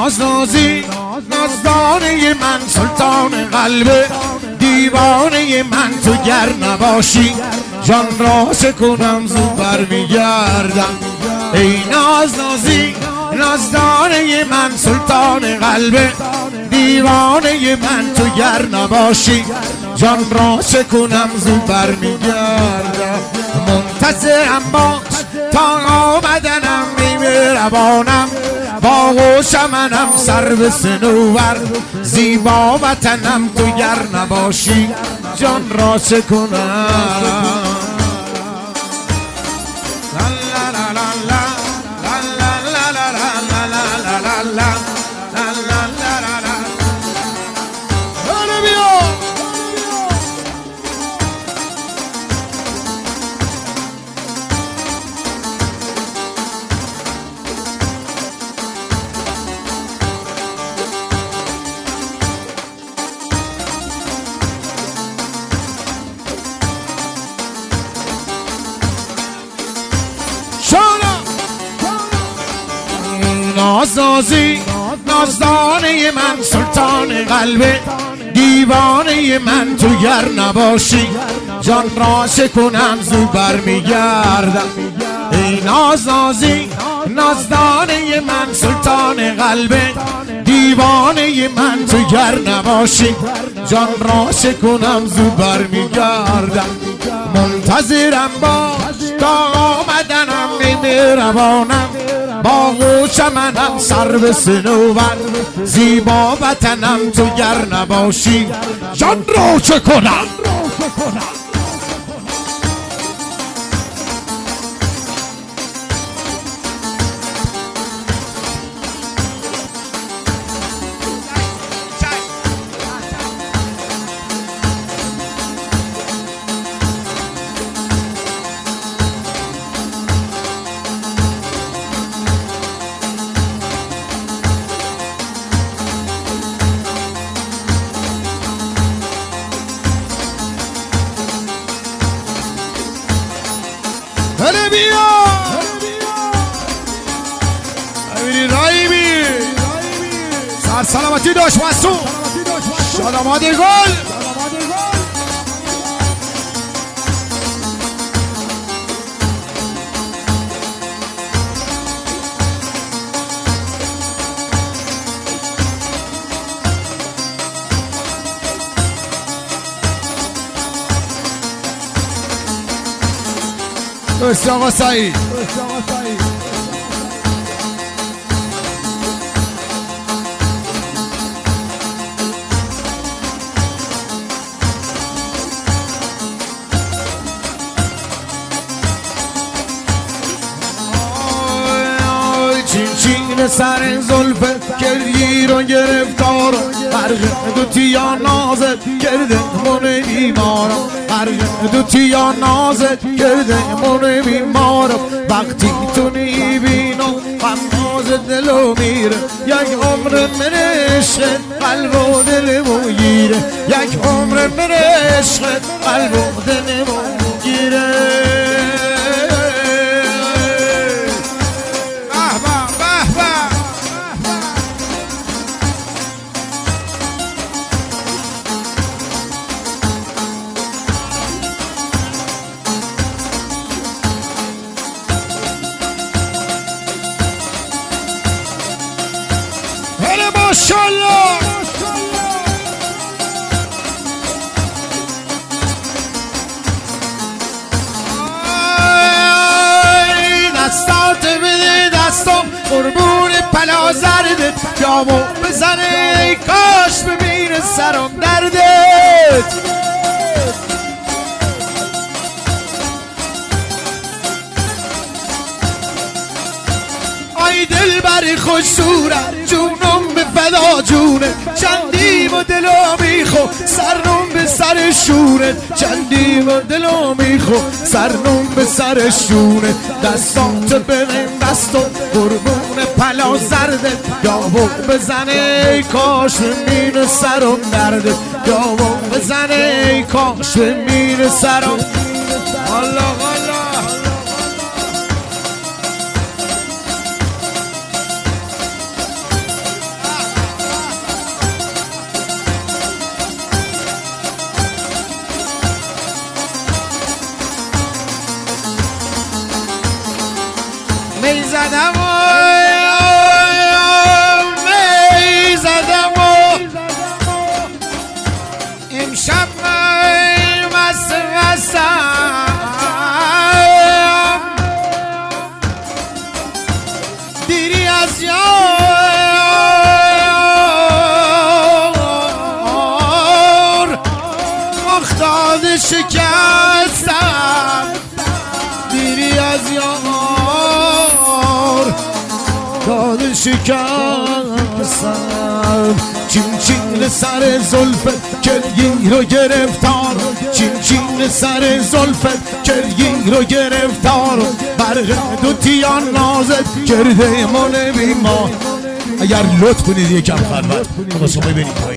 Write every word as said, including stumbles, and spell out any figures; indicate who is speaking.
Speaker 1: ناز نازی نازدانه من سلطان قلبه، دیوانه من تو گر نباشی جان را چه کنم زو برمیگردم. ای ناز نازی نازدانه من سلطان قلبه، دیوانه من تو گر نباشی جان را چه کنم زو برمیگردم. منتظرم باش تا آمدنم میمربانم، با چمنم سر به صنوبر، زیبا وطنم تو گر نباشی جان را چه کنم. ناز نازی نازدانه من سلطان قلبه، دیوانه من تو گر نباشی جان را چه کنم زو برمیگردم. ای ناز نازی نازدانه من سلطان قلبه، دیوانه من تو گر نباشی جان را چه کنم زو برمیگردم. منتظرم باش تا آمدنم مهربانم، باغ و چمنم سر به صنوبر، زیبا وطنم تو گر نباشی جان را چه کنم. هله بیا امیر رایمی سر سلامتی داشت مسو شاداماد گل دوست آقا سعید. چین چین سر زلفه کردگیر و گرفتارم، غرق دوتی یا نازت کرده من بیمارم، غرق دوتی یا نازت کرده من بیمارم. وقتی تو نیبینم غماز دلو میره، یک عمر من عشقت قلب و دلمو گیره، یک عمر من عشقت قلب و دلمو گیره. ماشاءالله دستات بده دستم قربون پلا زردت، جامو بزنه ای کاش ببینه سرم دردت. ای دل بری خوش صورت جونم به فدا جونه، چندیم و دلو میخو سرنم به سر شونه، چندیم و دلو میخو سرنم به سر شونه. دستات ببین دستم قربون پلا زرده، جامو بزنه ای کاش ببینه سرم درده، جامو بزنه ای کاش ببینه سرم. الله الله می زدم و می زدم و امشب مست مستم دیری از یار مختاد شکستم دیری از یار داد شکستم چین چین سر زلفت کلگی رو گرفتار چین چین سر زلفت کلگی رو گرفتار برق دو تیان نازت کرده من بی ما اگر لطف کنید یکم خلوت واسه ببینید